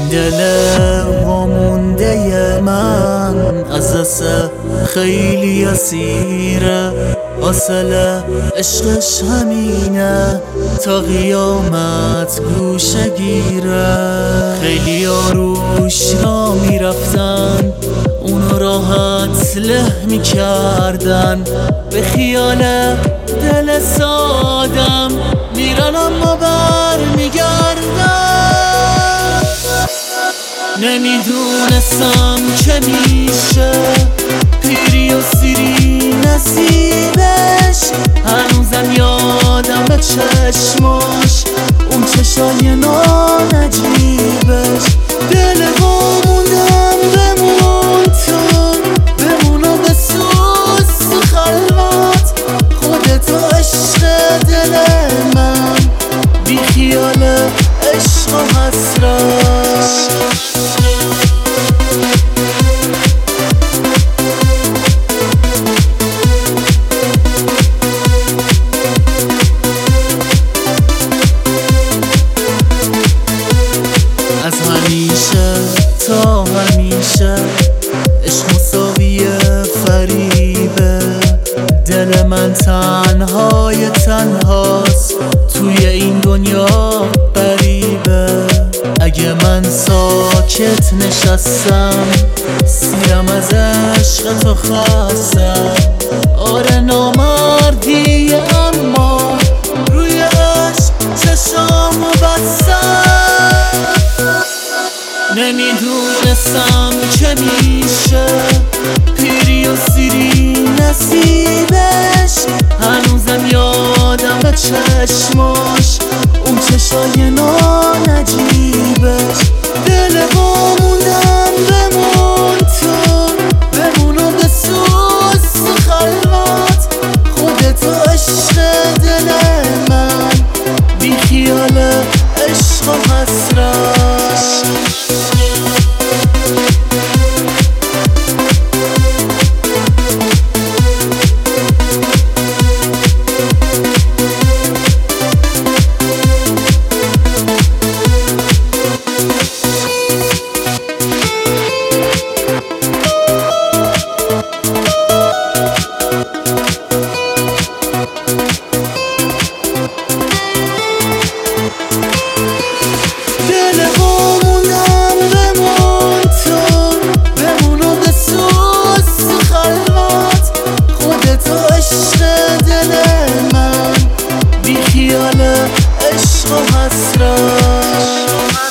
دل وامونده من از دست خیلی اسیره، حاصل عشقش همینه تا قیامت گوشه گیره. خیلی روش را میرفتن، اونو راحت له میکردن، به خیال دل سادم میرن اما بر میگردن. نمیدونستم که میشه پیری و سیری نصیبش، هنوزم یادم به چشماش اون چشای ناجیبش. دل موندم بمون تو، بمونو به سوز تو خلوت، خودتو عشق دل من، بی خیال عشق و حسرت. از همیشه تا همیشه عشق مساوی فریبه، دل من تنهای تنهاست توی این دنیا غریبه. اگه من ساکت نشستم سیرم از عشق تو خستم، آره نامردی اما روی عشق چشامو بستم. نمیدونستم که میشه پیری و سیری نصیبش، هنوزم یادم به چشماش اون چشای ناجیبش. دل موندم بمون تو، بمونو به سوز تو خلوت، خودتو عشق دل من، بی خیال عشق و حسرت. دل موندم بمون تو، بمونو به سوز تو خلوت، خودتو عشق دل من، بی خیال عشق و حسرت.